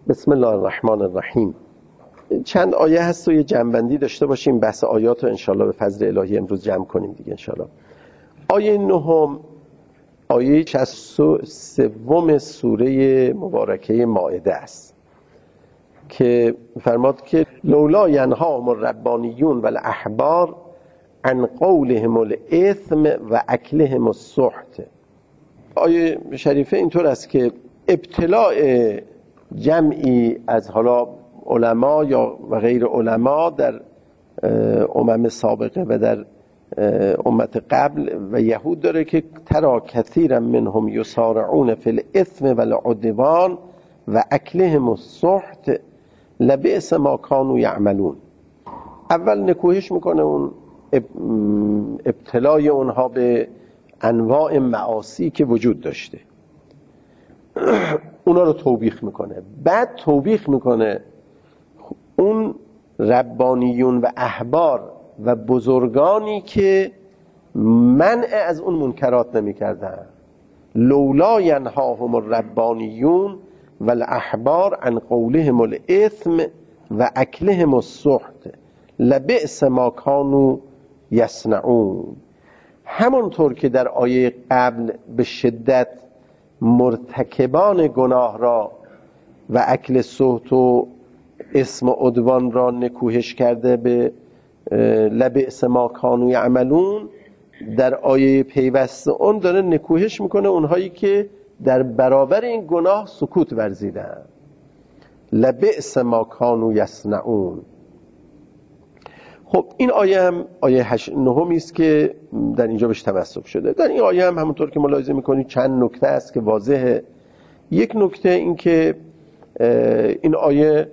بسم الله الرحمن الرحیم. چند آیه هست و یه جمع‌بندی داشته باشیم، بحث آیات رو انشالله به فضل الهی امروز جمع کنیم دیگه انشالله. آیه 9 آیه 63 سوره مبارکه مائده است که فرماد که لولا ینهاهم الربانیون والاحبار عن قولهم الاثم و اکلهم السحت. آیه شریفه اینطور است که ابتلاع جمعی از حالا علما یا و غیر علما در امم سابقه و در امت قبل و یهود داره که ترا کثیرا منهم یسارعون فی الاثم والعدوان و اکلهم السحت لبئس ما کانوا یعملون. اول نکوهش میکنه اون ابتلای اونها به انواع معاصی که وجود داشته، اونا رو توبیخ میکنه. بعد توبیخ میکنه اون ربانیون و احبار و بزرگانی که منع از اون منکرات نمیکردن. لولا ینهاهم الربانیون والاحبار عن قولهم الاثم و اکلهم السحت لبئس ما کانوا یصنعون. همونطور که در آیه قبل به شدت مرتکبان گناه را و اکل سحت و اسم و عدوان را نکوهش کرده به لبئس ما کانوا یعملون، در آیه پیوسته اون داره نکوهش میکنه اونهایی که در برابر این گناه سکوت ورزیدن. لبئس ما کانوا یصنعون. خب این آیه هم آیه 9 است که در اینجا بهش تمسک شده. در این آیه هم همونطور که ملاحظه میکنید چند نکته است که واضحه. یک نکته این که این آیه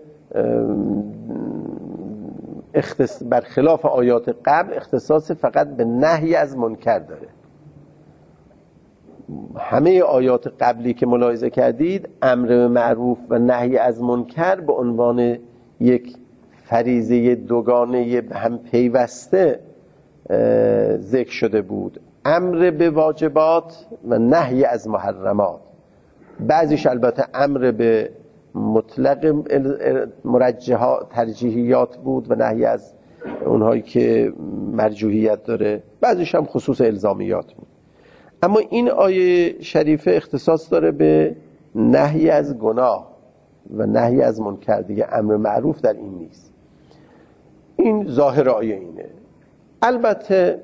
برخلاف آیات قبل اختصاص فقط به نهی از منکر داره. همه آیات قبلی که ملاحظه کردید امر به معروف و نهی از منکر به عنوان یک فریضه دوگانه هم پیوسته ذکر شده بود، امر به واجبات و نهی از محرمات. بعضیش البته امر به مطلق مرجحات ترجیحیات بود و نهی از اونهایی که مرجوحیت داره، بعضیش هم خصوص الزامیات بود. اما این آیه شریفه اختصاص داره به نهی از گناه و نهی از منکر، دیگه امر معروف در این نیست. این ظاهر آیه اینه. البته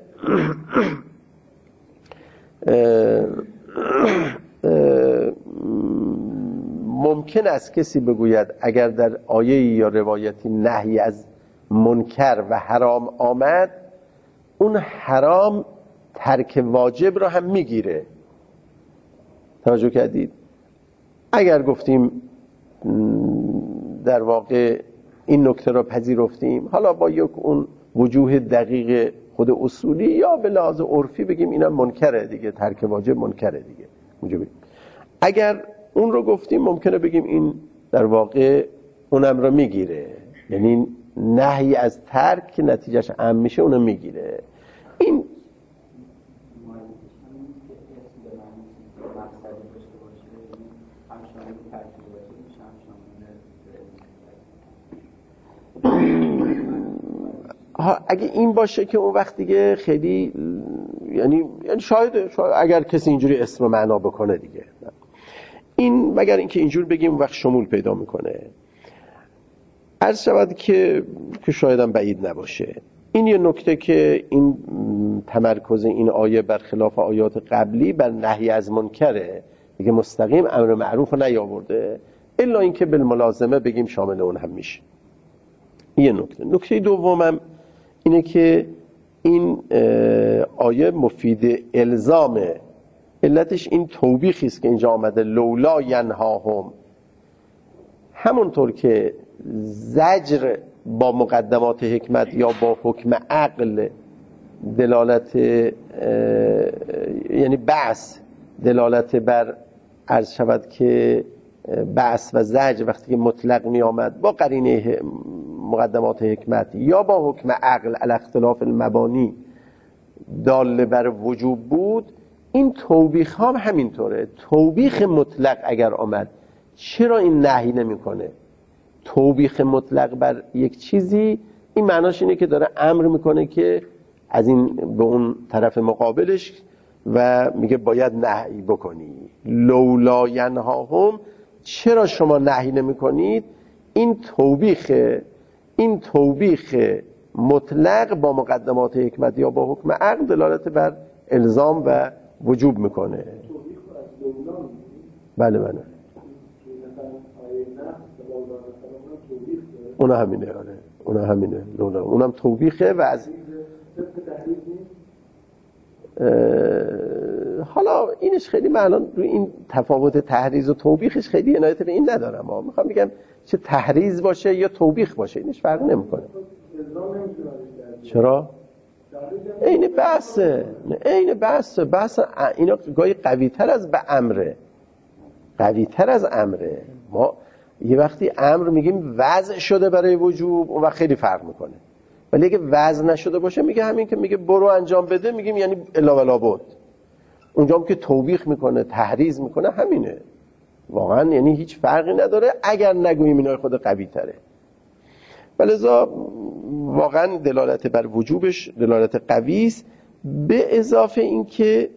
ممکن است کسی بگوید اگر در آیه یا روایتی نهی از منکر و حرام آمد، اون حرام ترک واجب را هم میگیره. توجه کردید؟ اگر گفتیم در واقع این نکته را پذیرفتیم، حالا با یک اون وجوه دقیق خود اصولی یا به لحاظ عرفی بگیم اینا منکره دیگه، ترک واجب منکره دیگه موجبه. اگر اون رو گفتیم ممکنه بگیم این در واقع اونم رو میگیره، یعنی نهی از ترک که نتیجهش عام میشه اونو میگیره. این اگه این باشه که اون وقت دیگه خیلی یعنی شاید اگر کسی اینجوری اسم و معنا بکنه دیگه، این مگر اینکه اینجور بگیم اون وقت شمول پیدا میکنه. عرض شود که شاید هم بعید نباشه. این یه نکته که این تمرکز این آیه برخلاف آیات قبلی بر نهی از منکره دیگه، مستقیم امر معروف رو نیاورده، الا اینکه بالملازمه بگیم شامل اون هم میشه. یه نکته دومم اینه که این آیه مفید الزامه. علتش این توبیخی است که اینجا آمده لولا ینهاهم. همونطور که زجر با مقدمات حکمت یا با حکم عقل دلالت یعنی بعث دلالت بر عرض شود که بعث و زجر وقتی که مطلق می آمد با قرینه مقدمات حکمت یا با حکم عقل علی اختلاف المبانی دال بر وجوب بود، این توبیخ هم همینطوره. توبیخ مطلق اگر آمد چرا این نهی نمیکنه؟ توبیخ مطلق بر یک چیزی این معناش اینه که داره امر میکنه که از این به اون طرف مقابلش و میگه باید نهی بکنی. لولا ینهاهم، چرا شما نهی نمیکنید؟ این توبیخ مطلق با مقدمات حکمت یا با حکم عقل دلالت بر الزام و وجوب میکنه. بله اونا همینه. آره اونا همینه. اونم توبیخه و از حالا اینش خیلی من الان روی این تفاوت تحریض و توبیخش خیلی عنایت به این ندارم. میخوام بگم چه تحریض باشه یا توبیخ باشه اینش فرق نمیکنه. چرا؟ این بحثه اینا گاهی قوی‌تر از امره. ما یه وقتی امر میگیم وضع شده برای وجوب، اون وقت خیلی فرق میکنه. ولی اگه وضع نشده باشه میگه همین که میگه برو انجام بده، میگیم یعنی الا ولا بد. اونجا هم که توبیخ میکنه، تحریض میکنه، همینه. واقعا یعنی هیچ فرقی نداره اگر نگوییم اینا خود قوی تره. ولذا واقعا دلالت بر وجوبش دلالت قوی است، به اضافه اینکه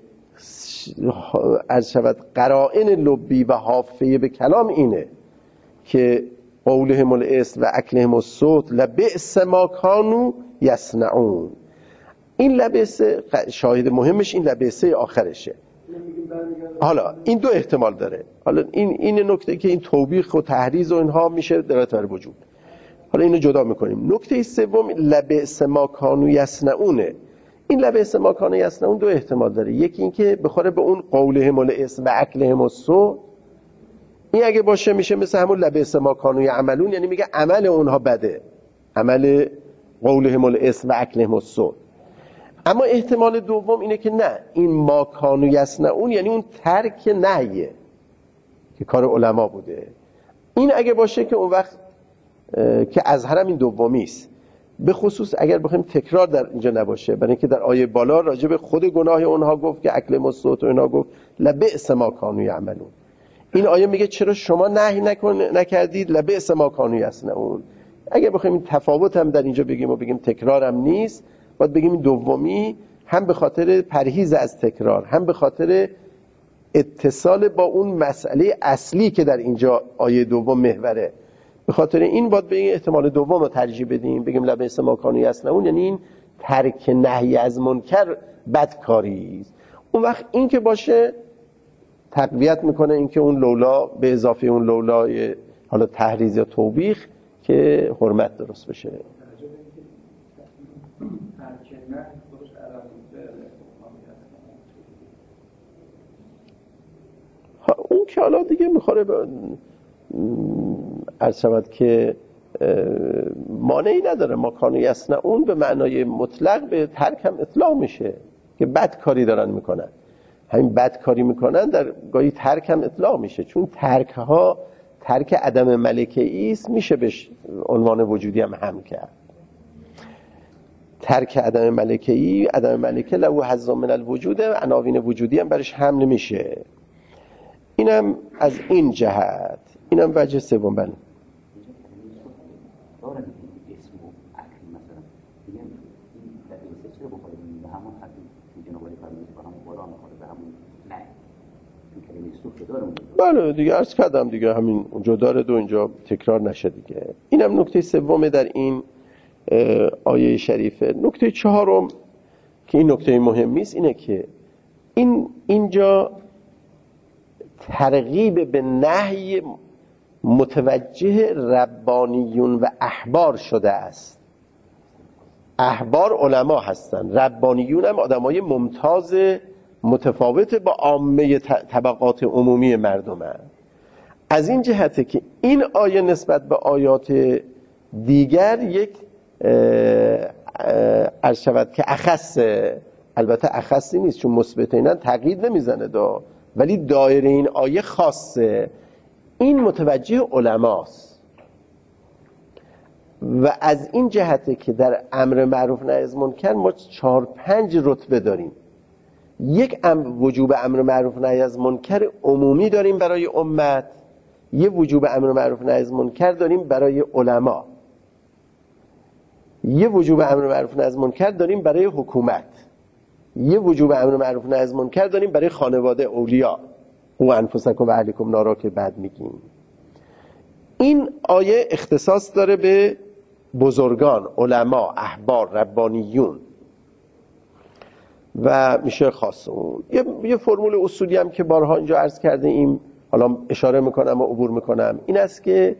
از شود قرائن لبی و حافظه به کلام اینه که قولهم الاسم و اکلهم السحت لبئس ما کانوا یصنعون. این لبئس شاهد مهمش این لبئس آخرشه. حالا این دو احتمال داره. حالا این نکته که این توبیخ و تحریض و اینها میشه دلالت بر وجوب. حالا اینو جدا میکنیم. نکته سوم لبئس ما کانوا یصنعونه. این لبئس ما کانوا یصنعون دو احتمال داره. یکی این که بخوره به اون قولهم الاسم و اکلهم السحت. این اگه باشه میشه مثل همون لبئس ما کانوا یعملون، یعنی میگه عمل اونها بده، عمل قولهم الاسم و اکلهم السحت. اما احتمال دوم اینه که نه، این ما کانوا یصنعون یعنی اون ترک نهیه که کار علما بوده. این اگه باشه که اون وقت که اظهرم این دومی است، به خصوص اگر بخوایم تکرار در اینجا نباشه، برای اینکه در آیه بالا راجع به خود گناه اونها گفت که اکل السحت و اینا گفت لبئس ما کانوا یعملون. این آیه میگه چرا شما نهی نکردید لبئس ما کانوا یصنعون. اگر بخوایم این تفاوت هم در اینجا بگیم و بگیم تکرار هم نیست، باید بگیم این دومی هم به خاطر پرهیز از تکرار، هم به خاطر اتصال با اون مسئله اصلی که در اینجا آیه دوم محوره. به خاطر این باید به این احتمال دوم رو ترجیح بدیم، بگیم لبئس ما کانوا یصنعون، یعنی این ترک نهی از منکر بدکاری است. اون وقت این که باشه تقویت میکنه این که اون لولا به اضافه اون لولای حالا تحریض یا توبیخ که حرمت درست بشه. اون که حالا دیگه میخوره عرض شود که مانعی نداره. ما کانوا یصنعون به معنای مطلق به ترک هم اطلاق میشه که بدکاری دارن میکنن. همین بدکاری میکنن در گاهی ترک هم اطلاق میشه، چون ترک عدم ملکه است میشه بهش عنوان وجودی هم حمل کرد. ترک عدم ملکه له حظ من الوجود، عناوین وجودی هم برش حمل میشه. اینم از این جهت، اینم وجه سوم. بله بله دیگه عرض کردم دیگه، همین اونجا داره دو اینجا تکرار نشه دیگه. اینم نکته سوم در این آیه شریفه. نکته چهارم که این نکته مهمی است اینه که اینجا ترغیب به نهی متوجه ربانیون و احبار شده است. احبار علما هستن، ربانیون هم آدمای ممتاز متفاوت با عامه طبقات عمومی مردم هست. از این جهته که این آیه نسبت به آیات دیگر یک عرض شود که اخص، البته اخصی نیست چون مثبتینا تقیید نمیزنه ولی دایره این آیه خاصه. این متوجه علماست و از این جهته که در امر معروف نهی از منکر ما 4-5 رتبه داریم. یک وجوب امر معروف نهی از منکر عمومی داریم برای امت یه وجوب امر معروف نهی از منکر داریم برای علما، یه وجوب امر معروف نهی از منکر داریم برای حکومت، یه وجوب امر معروف نهی از منکر داریم برای خانواده اولیا و انفسکم و اهلیکم نارا که بعد میگیم. این آیه اختصاص داره به بزرگان، علما، احبار، ربانیون و میشه خاص اون. یه فرمول اصولی هم که بارها اینجا عرض کرده ایم، حالا اشاره میکنم و عبور میکنم، این است که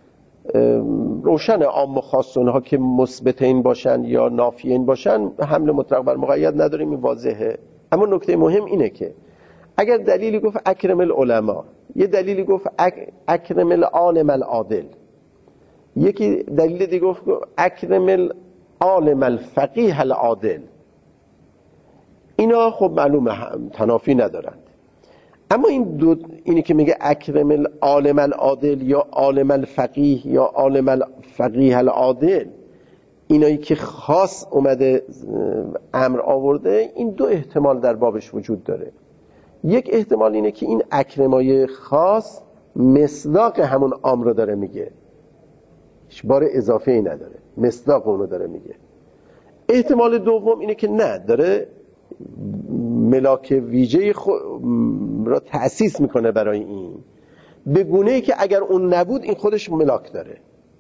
روشن عام و خاص اونها که مثبتین باشن یا نافیین باشن حمل مطلق بر مقید نداریم، این واضحه. اما نکته مهم اینه که اگر دلیلی گفت اکرم العلماء، یه دلیلی گفت اکرم العالم العادل، یکی دلیل دیگه گفت اکرم العالم الفقیه العادل، اینا خب معلومه هم تنافی ندارند. اما اینی که میگه اکرم العالم العادل یا عالم الفقیه یا عالم الفقیه العادل، اینایی که خاص اومده امر آورده، این دو احتمال در بابش وجود داره. یک احتمال اینه که این اکرمای خاص مصداق همون امر رو داره میگه، هیچ بار اضافه ای نداره، مصداق اون رو داره میگه. احتمال دوم اینه که نه، داره ملاک ویژه را تأسیس میکنه برای این، به گونه‌ای که اگر اون نبود این خودش ملاک داره.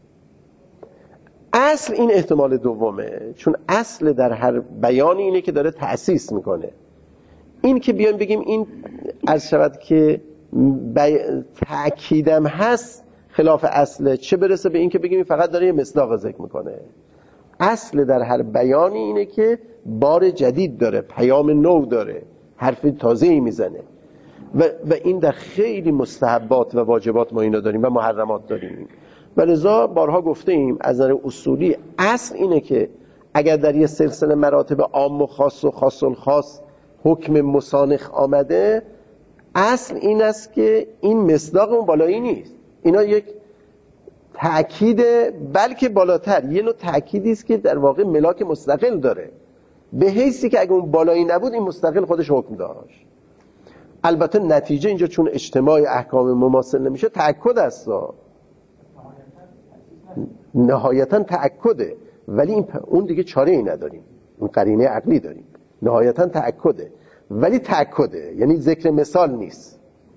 اصل این احتمال دومه، چون اصل در هر بیانی اینه که داره تأسیس میکنه. این که بیان بگیم این عرض شود که تأکیدم هست خلاف اصله، چه برسه به این که بگیم فقط داره یه مصداق ذکر میکنه. اصل در هر بیانی اینه که بار جدید داره، پیام نو داره، حرف تازه‌ای میزنه و این در خیلی مستحبات و واجبات ما اینا داریم و محرمات داریم. و لذا بارها گفته ایم از نظر اصولی اصل اینه که اگر در یه سلسله مراتب عام و خاص و خاص الخاص حکم مسانخ آمده، اصل این است که این مصداق اون بالایی نیست، اینا یک تأکید، بلکه بالاتر یه نوع تأکیدی است که در واقع ملاک مستقل داره، به حیثی که اگه اون بالایی نبود این مستقل خودش حکم داشت. البته نتیجه اینجا چون اجتماع احکام مماثل نمیشه تأکد است، نهایتا تأکده، ولی اون دیگه چاره ای نداریم، اون قرینه عقلی داریم، نهایتا تأکده ولی تأکده، یعنی ذکر مثال نیست.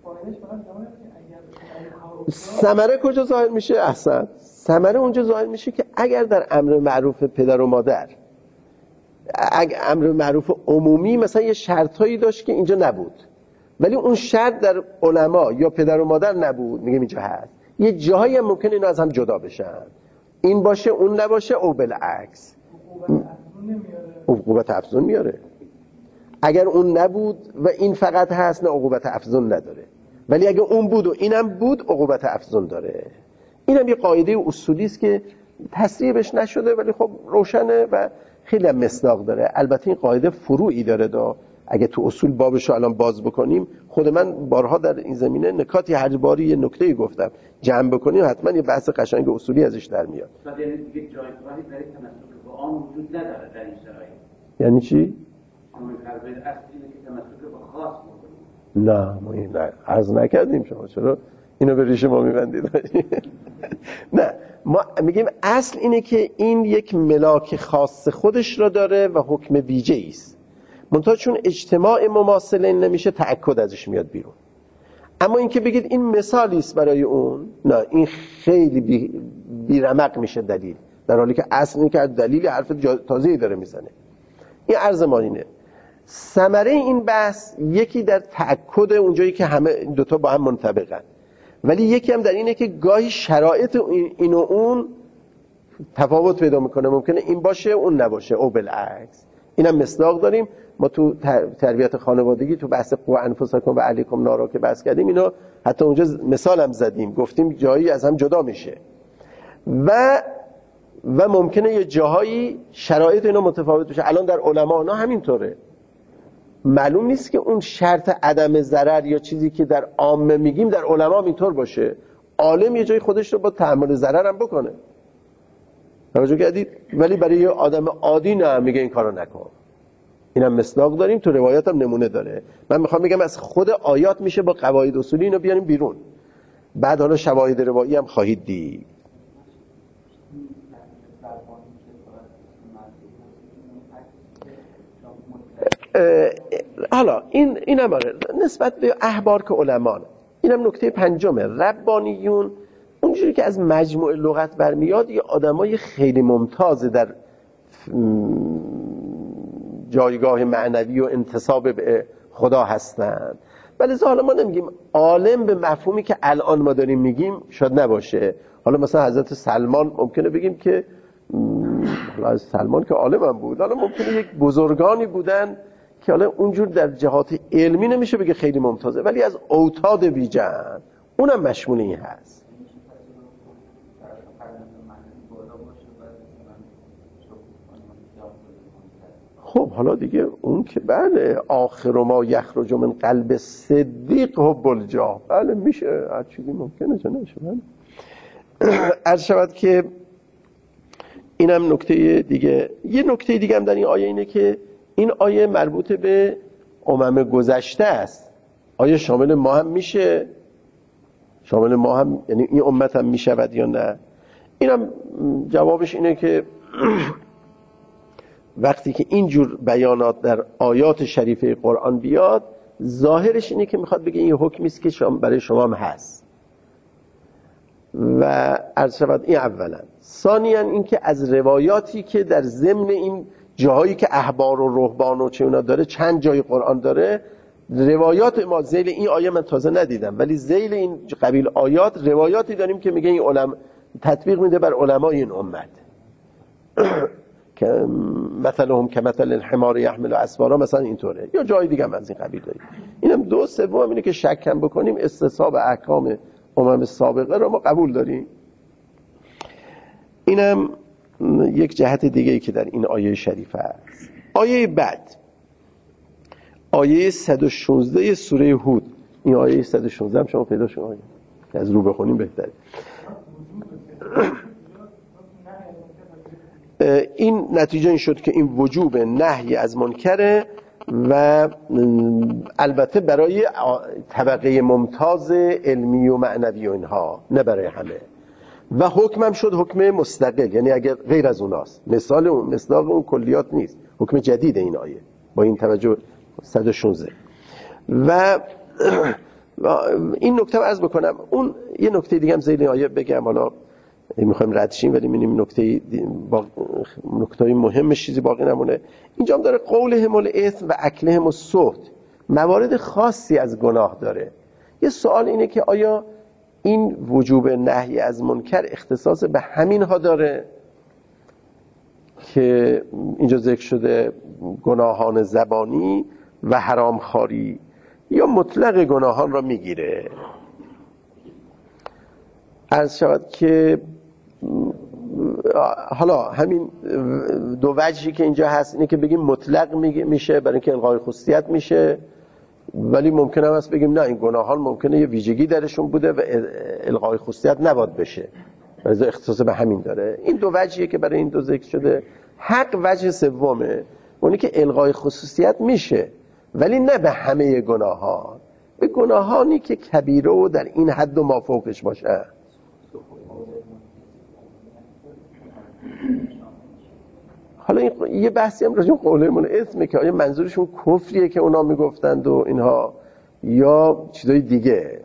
ثمره کجا ظاهر میشه؟ احسن، ثمره اونجا ظاهر میشه که اگر در امر معروف پدر و مادر، اگر امر معروف عمومی مثلا یه شرطایی داشت که اینجا نبود، ولی اون شرط در علما یا پدر و مادر نبود، میگم اینجا هست، یه جاهایی هم ممکنه اینا از هم جدا بشن، این باشه اون نباشه، او بالعکس عقوبت افزون میاره. اگر اون نبود و این فقط هست، نه عقوبت افزون نداره، ولی اگه اون بود و اینم بود عقوبت افزون داره. اینم یه قاعده اصولی است که تصریح بهش نشده ولی خب روشنه و خیلی هم مصداق داره. البته این قاعده فروعی داره، اگه تو اصول بابش رو الان باز بکنیم، خود من بارها در این زمینه نکاتی هر باری یه نکته‌ای گفتم، جمع بکنیم حتما یه بحث قشنگ اصولی ازش در میاد. یعنی دیگه جایگاهی برای تمسک به آن وجود نداره در این شرایط. یعنی چی؟ همون قضیه اصلی که تمسک به خاص بکنیم. نه ما این عرض نکردیم، شما چرا اینو به ریش ما میبندید؟ نه، ما میگیم اصل اینه که این یک ملاک خاص خودش را داره و حکم ویژه‌ای است، منتها چون اجتماع مماثل این نمیشه تأکد ازش میاد بیرون. اما این که بگید این مثالی است برای اون، نه، این خیلی بیرمق میشه دلیل، در حالی که اصل اینه که دلیل حرف تازه‌ای داره میزنه. این عرض ما اینه. ثمره این بحث یکی در تأکد اونجایی که همه دوتا با هم منطبقن، ولی یکی هم در اینه که گاهی شرایط این و اون تفاوت پیدا میکنه، ممکنه این باشه اون نباشه، او بالعکس. اینم مصداق داریم. ما تو تربیت خانوادگی تو بحث قوا انفسکم و اهلیکم نارا که بحث کردیم، اینا حتی اونجا مثال هم زدیم، گفتیم جایی از هم جدا میشه و ممکنه یه جاهایی شرایط اینا متفاوت بشه. الان در علما ها همینطوره، معلوم نیست که اون شرط عدم ضرر یا چیزی که در عامه میگیم در علما هم اینطور باشه. عالم یه جای خودش رو با تحمل ضرر هم بکنه، توجه کردید؟ ولی برای یه آدم عادی نه، میگه این کارو نکن. اینم مصداق داریم، تو روایات هم نمونه داره. من میخوام بگم از خود آیات میشه با قواعد اصولی اینو بیاریم بیرون. بعد حالا شواهد روایی هم خواهید دید. حالا اینم آره نسبت به احبار که علمان، اینم نکته پنجمه. ربانیون اونجوری که از مجموع لغت برمیاد یه آدمای خیلی ممتاز در جایگاه معنوی و انتساب به خدا هستن، ولی حالا ما نمیگیم عالم به مفهومی که الان ما داریم میگیم شاید نباشه. حالا مثلا حضرت سلمان ممکنه بگیم که حالا سلمان که عالم هم بود، حالا ممکنه یک بزرگانی بودن که حالا اونجور در جهات علمی نمیشه بگه خیلی ممتازه، ولی از اوتاد بیجن اونم مشمول این هست. خب حالا دیگه اون که بله آخر ما یخرج من قلب صدیق حب الجاه، بله میشه هر چیزی ممکنه چه نشه. عرض شود که اینم نکته دیگه. یه نکته دیگه هم در این آیه اینه که این آیه مربوط به امم گذشته است. آیا شامل ما هم میشه؟ شامل ما هم یعنی این امت هم میشود یا نه؟ اینم جوابش اینه که وقتی که اینجور بیانات در آیات شریفه قرآن بیاد ظاهرش اینه که میخواد بگه این حکمی است که برای شما هم هست. و عرض شود این اولا. ثانیاً این که از روایاتی که در ضمن این جاهایی که احبار و رهبان و چه اونا داره، چند جای قرآن داره، روایات ما ذیل این آیه من تازه ندیدم، ولی ذیل این قبیل آیات روایاتی داریم که میگه این علما تطبیق میده بر علمای این امت که مثلهم که مثل الحمار یحمل اسفارا، مثلا اینطوره، یا جای دیگه هم از این قبیل داریم. اینم دو سوم اینه که شک کم بکنیم استصحاب احکام امم سابقه رو ما قبول داریم. اینم یک جهت دیگه ای که در این آیه شریفه است. آیه بعد آیه 116 سوره هود، این آیه 116 هم شما پیدا شما از رو بخونیم بهتره. این نتیجه این شد که این وجوب نهی از منکره و البته برای طبقه ممتاز علمی و معنوی و اینها، نه برای همه. و حکمم شد حکم مستقل، یعنی اگر غیر از اوناست مصداق اون کلیات نیست، حکم جدید این آیه با این توجه 116. و این نکته رو عرض بکنم. اون یه نکته دیگه هم زیر این آیه بگم، حالا میخوایم رد شیم ولی می‌بینیم نکته مهم چیزی باقی نمونه. اینجا هم داره قولهم الاثم و اکلهم السحت، موارد خاصی از گناه داره. یه سوال اینه که آیا این وجوب نهی از منکر اختصاص به همین ها داره که اینجا ذکر شده گناهان زبانی و حرام خواری، یا مطلق گناهان را میگیره؟ عرض شود که حالا همین دو وجهی که اینجا هست اینه که بگیم مطلق میشه برای اینکه الغای خصوصیت میشه، ولی ممکنه هم هست بگیم نه این گناهان ممکنه یه ویژگی درشون بوده و الغای خصوصیت نباید بشه، لذا اختصاص به همین داره. این دو وجهیه که برای این دو ذکر شده. حق وجه سومه، اونی که الغای خصوصیت میشه ولی نه به همه گناهان، به گناهانی که کبیره و در این حد و مافوقش باشه. حالا یه بحثی هم راجع به قولهمون اسمه که آیا منظورشون کفریه که اونا میگفتند و اینها یا چیزای دیگه.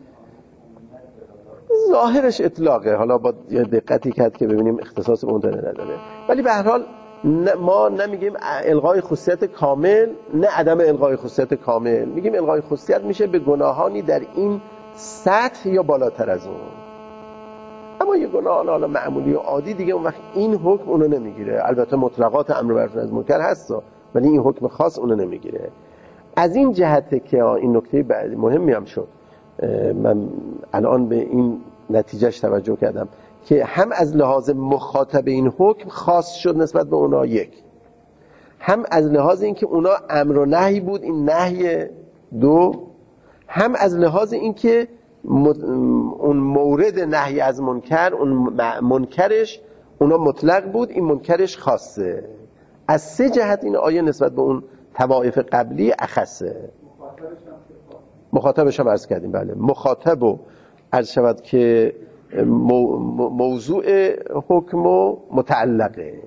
ظاهرش اطلاقه، حالا با دقتی کرد که ببینیم اختصاص به اون داره نداره، ولی به هر حال ما نمیگیم الغای خصوصیت کامل نه عدم الغای خصوصیت کامل، میگیم الغای خصوصیت میشه به گناهانی در این سطح یا بالاتر از اون. اما یه گناه حالا معمولی و عادی دیگه اون وقت این حکم اونو نمیگیره. البته مطلقات امر معروف نهی از منکر هست ولی این حکم خاص اونو نمیگیره. از این جهته که این نکته بعدی مهمی هم شد، من الان به این نتیجهش توجه کردم که هم از لحاظ مخاطب این حکم خاص شد نسبت به اونا یک، هم از لحاظ این که اونا امر و نهی بود این نهی دو، هم از لحاظ این که اون مورد نهی از منکر اون منکرش اونا مطلق بود این منکرش خاصه. از سه جهت این آیه نسبت به اون طوائف قبلی اخصه. مخاطبش هم عرض کردیم بله، مخاطب و عرض شود که موضوع حکم و متعلقه.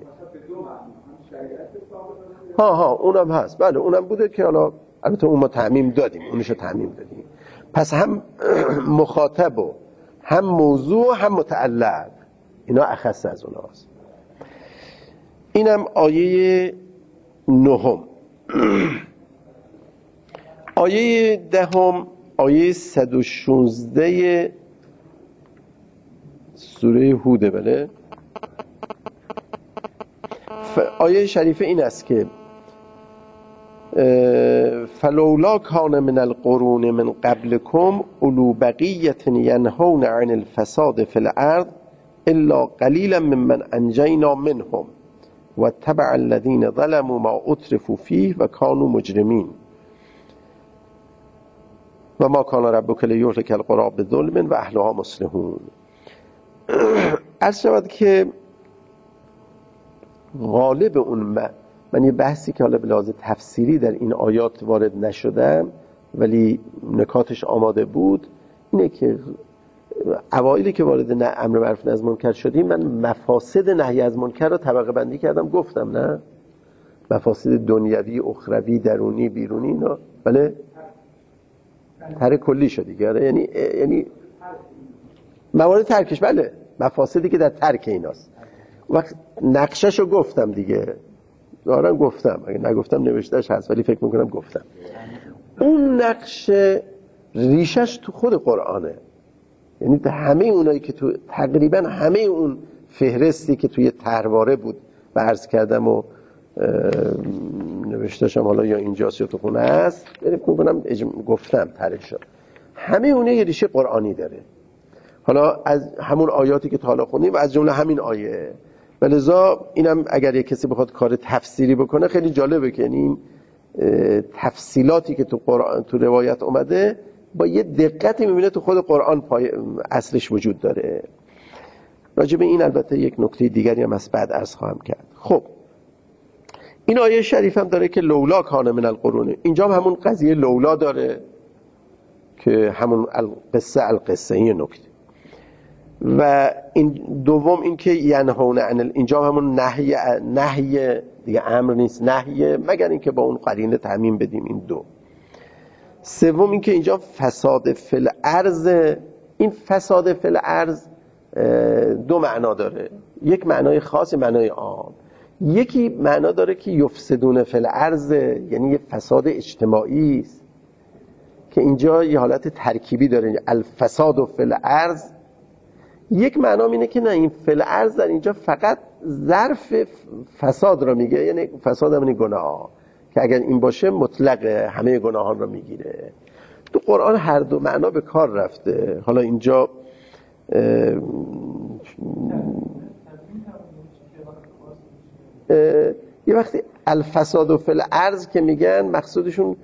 ها اونم هست، بله اونم بوده که حالا البته اون ما تعمیم دادیم، اونشو تعمیم دادیم. پس هم مخاطب و هم موضوع و هم متعلق، اینا اخص از اوناست. اینم آیه 9. آیه 10 آیه 116 سوره هوده. بله آیه شریفه این است که فلولا کان من القرون من قبلكم اولو بقیة ینهون عن الفساد فی الارض الا قلیلا ممن انجینا منهم واتبع الذین ظلموا ما اترفوا فیه و کانوا مجرمین و ما کان ربک لیهلک القری بظلم و اهلها مصلحون. عرض شود که غالب اون من یه بحثی که حالا به لحاظ تفسیری در این آیات وارد نشدم ولی نکاتش آماده بود، اینه که اوایلی که وارد امر معروف نهی از منکر شدیم من مفاسد نهی از منکر رو طبقه بندی کردم، گفتم نه مفاسد دنیوی، اخروی، درونی، بیرونی، اینا بله ترک کلی شد دیگه. یعنی موارد ترکش، بله مفاسدی که در ترک ایناست. وقت نقشه‌شو گفتم دیگه، دارم گفتم، اگه نگفتم نوشتهش هست ولی فکر میکنم گفتم. اون نقش ریشش تو خود قرآنه، یعنی همه اونایی که تو تقریبا همه اون فهرستی که توی طرحواره بود و عرض کردم و نوشتهشم حالا یا اینجاست یا تو خونه هست، یعنی میکنم گفتم طرح شد، همه اونه یه ریشه قرآنی داره. حالا از همون آیاتی که تا حالا خوندیم و از جمله همین آیه، ولذا اینم اگر یک کسی بخواد کار تفسیری بکنه خیلی جالبه که این تفصیلاتی که تو قرآن تو روایت اومده با یه دقتی میبینه تو خود قرآن اصلش وجود داره. راجع به این البته یک نکته دیگری هم از بعد عرض خواهم کرد. خب این آیه شریف هم داره که لولا کان من القرون، اینجا هم همون قضیه لولا داره که همون القصه این نکته. و این دوم این که ینهون عن، اینجا همون نهی دیگه، امر نیست نهیه، مگر اینکه با اون قرینه تعمیم بدیم این دو. سوم این که اینجا فساد فی الارض، این فساد فی الارض دو معنا داره، یک معنای خاص، معنای عام. یکی معنا داره که یفسدون فی الارض، یعنی یه فساد اجتماعی است که اینجا یه حالت ترکیبی داره، الفساد فی الارض. یک معنا اینه که نه، این فی الارض در اینجا فقط ظرف فساد رو میگه، یعنی فساد همین گناه که اگر این باشه مطلق همه گناهان رو میگیره. تو قرآن هر دو معنا به کار رفته. حالا اینجا یه وقتی الفساد و فی الارض که میگن مقصودشون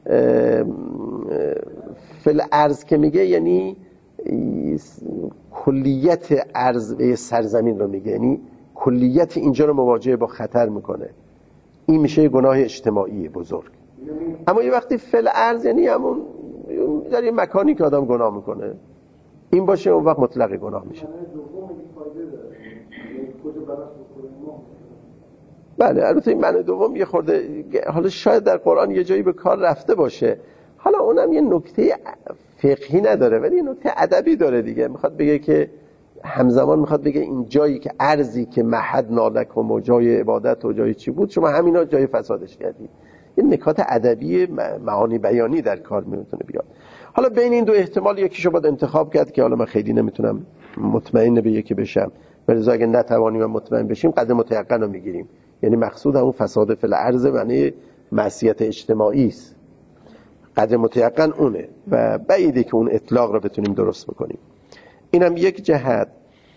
فی الارض که میگه یعنی کلیت ارض سرزمین رو میگه، یعنی کلیت اینجا رو مواجه با خطر میکنه. این میشه گناه اجتماعی بزرگ. اما یه وقتی فی الارض یعنی همون در یه مکانی که آدم گناه میکنه این باشه، اون وقت مطلق گناه میشه. بله البته این معنی دوم یه خورده حالا شاید در قرآن یه جایی به کار رفته باشه، حالا اونم یه نکته فقهی نداره ولی یه نکته ادبی داره دیگه. میخواد بگه که همزمان میخواد بگه این جایی که ارضی که محد نالکم و جای عبادت و جای چی بود شما همینا جای فسادش کردید. یه نکات ادبی معانی بیانی در کار میتونه بیاد. حالا بین این دو احتمال یکیشو باید انتخاب کرد که حالا من خیلی نمیتونم مطمئن به یکی بشم، ولی اگه نتوانیم و مطمئن بشیم قدر متیقن رو میگیریم. یعنی مقصود همون فساد فی الارض معنی معصیت اجتماعی است، قدر متیقن اونه و بعیده که اون اطلاق رو بتونیم درست بکنیم. اینم یک جهت.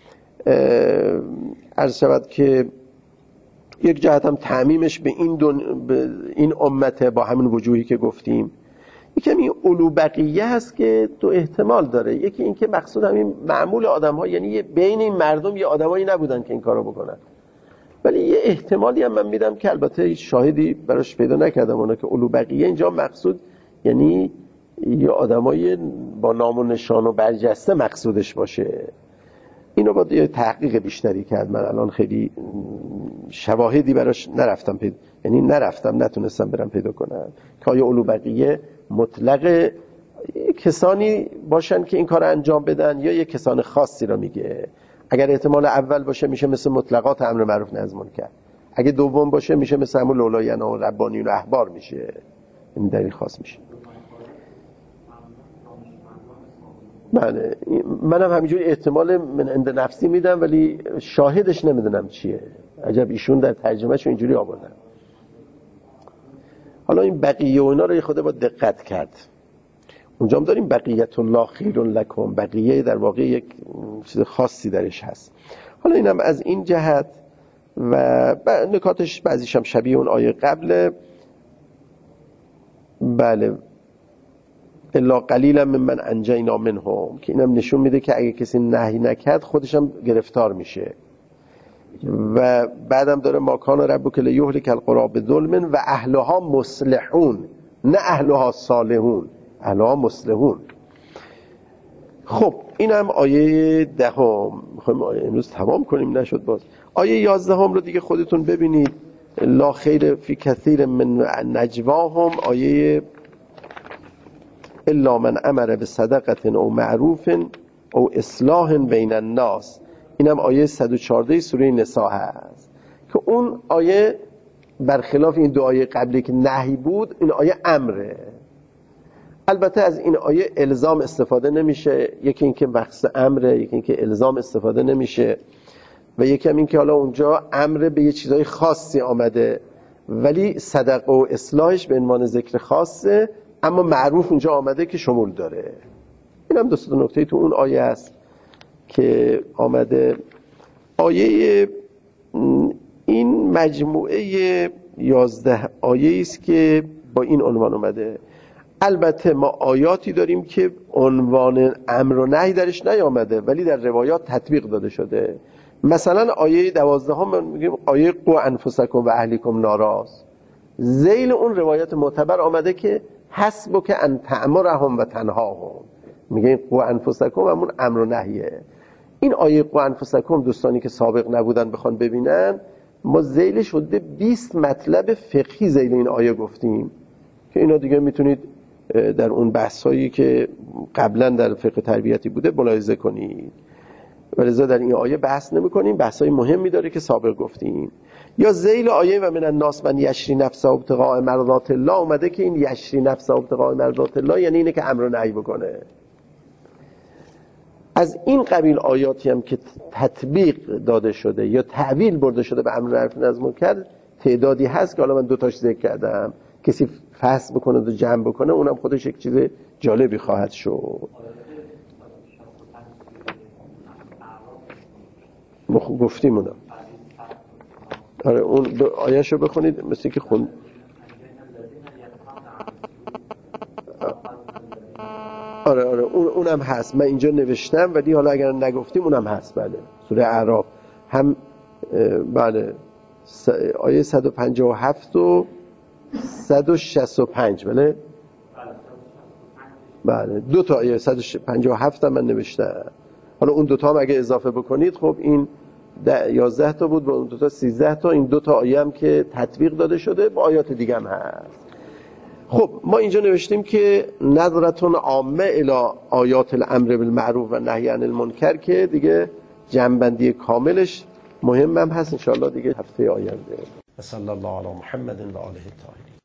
عرض شود که یک جهت هم تعمیمش به این امت با همین وجوهی که گفتیم. یکم این اولو بقیه هست که دو احتمال داره. یکی این که مقصود همین معمول آدم ها، یعنی بین این مردم یه آدمایی نبودن که این کارو بکنن، ولی یه احتمالی هم من میدم که البته شاهدی براش پیدا نکردم، اونا که اولو بقیه اینجا مقصود یعنی یه آدمای با نام و نشان و برجسته مقصودش باشه. اینو با یه تحقیق بیشتری کرد. من الان خیلی شواهدی براش نتونستم برم پیدا کنم که آیا اولو بقیه مطلق کسانی باشن که این کار انجام بدن یا یه کسان خاصی را میگه. اگر احتمال اول باشه میشه مثل مطلقات امر معروف نهی از منکر، اگه دوم باشه میشه مثل همون لولاینا و ربانیون و احبار میشه، این دلیل خاص میشه. بله منم همینجوری احتمال من عند نفسی میدم ولی شاهدش نمیدونم چیه. عجب ایشون در ترجمهشون اینجوری آوردن. حالا این بقیه و اینا رو خود با دقت کرد. اونجا هم داریم بقیت الله خیر لکم، بقیه در واقع یک چیز خاصی درش هست. حالا اینم از این جهت و نکاتش بعضیش هم شبیه اون آیه قبله. بله الا قلیلا ممن انجینا منهم، که اینم نشون میده که اگه کسی نهی نکرد خودش هم گرفتار میشه. و بعدم داره ما کان ربک لیهلک القری بظلم و اهلها مصلحون، نه اهلها صالحون، اهلها مصلحون. خب اینم آیه 10. میخوایم امروز تمام کنیم نشد باز. آیه 11 رو دیگه خودتون ببینید. لا خیر فی کثیر من نجواهم، آیه الا من امر بصدقه او معروف او اصلاح بین الناس، اینم آیه 114 سوره نساء هست که اون آیه برخلاف این دو آیه قبلی که نهی بود، این آیه امره. البته از این آیه الزام استفاده نمیشه، یکی این که بحث امره، یکی این که الزام استفاده نمیشه و یکی هم این که حالا اونجا امر به یه چیزای خاصی آمده ولی صدقه و اصلاحش به عنوان ذکر خاصه، اما معروف اونجا آمده که شمول داره. این هم دو نکته تو اون آیه است که آمده. آیه این مجموعه 11 آیه است که با این عنوان اومده. البته ما آیاتی داریم که عنوان امر و نهی درش نیامده ولی در روایات تطبیق داده شده. مثلا آیه 12 ما میگیم آیه قو انفسکم و اهلیکم نارا، ذیل اون روایت معتبر آمده که حسبک ان تأمرهم و تنهاهم، میگه قو انفسکم همون امر و نهیه. این آیه قو انفسکم دوستانی که سابق نبودن بخوان ببینن، ما ذیل شده 20 مطلب فقهی ذیل این آیه گفتیم که اینا دیگه میتونید در اون بحثایی که قبلا در فقه تربیتی بوده ملاحظه کنید. ولذا در این آیه بحث نمی کنیم، بحثای مهمی داره که سابق گفتیم. یا ذیل آیه و من الناس من یشری نفسه ابتغاء مرضات الله اومده که این یشری نفسه ابتغاء مرضات الله یعنی اینه که امر و نهی بکنه. از این قبیل آیاتی هم که تطبیق داده شده یا تعویل برده شده به امر معروف نهی از منکر تعدادی هست که حالا من 2 تاش ذکر کردم. کسی فصل بکنه و جمع بکنه اونم خودش یک چیز جالبی خواهد شد. گفتیم اونم. آره اون آیه‌شو بخونید مثل که خون. آره اونم هست، من اینجا نوشتم ولی حالا اگر نگفتیم اونم هست. بله سوره اعراف هم بله آیه 157 و 165. بله 2 تا آیه 157 هم من نوشتم. حالا اون 2 تا هم اگه اضافه بکنید خب این 11 تا بود، با اون 2 تا 13 تا. این 2 تا آیه هم که تطبیق داده شده با آیات دیگه هم هست. خب ما اینجا نوشتیم که نظرتون عامه الی آیات الامر بالمعروف و نهی عن المنکر که دیگه جمع‌بندی کاملش مهم هم هست ان شاء الله دیگه هفته آینده. صلی الله علی محمد و آله الطاهرین.